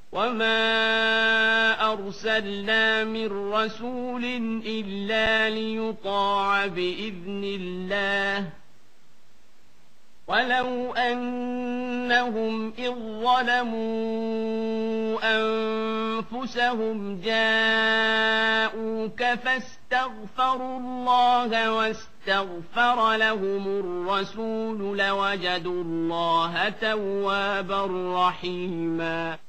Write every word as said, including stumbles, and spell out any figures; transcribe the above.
وما أرسلنا من رسول إلا ليطاع بإذن الله ولو أنهم إذ ظلموا أنفسهم جاءوك فاستغفروا الله واستغفر لهم الرسول لوجدوا الله توابا رحيما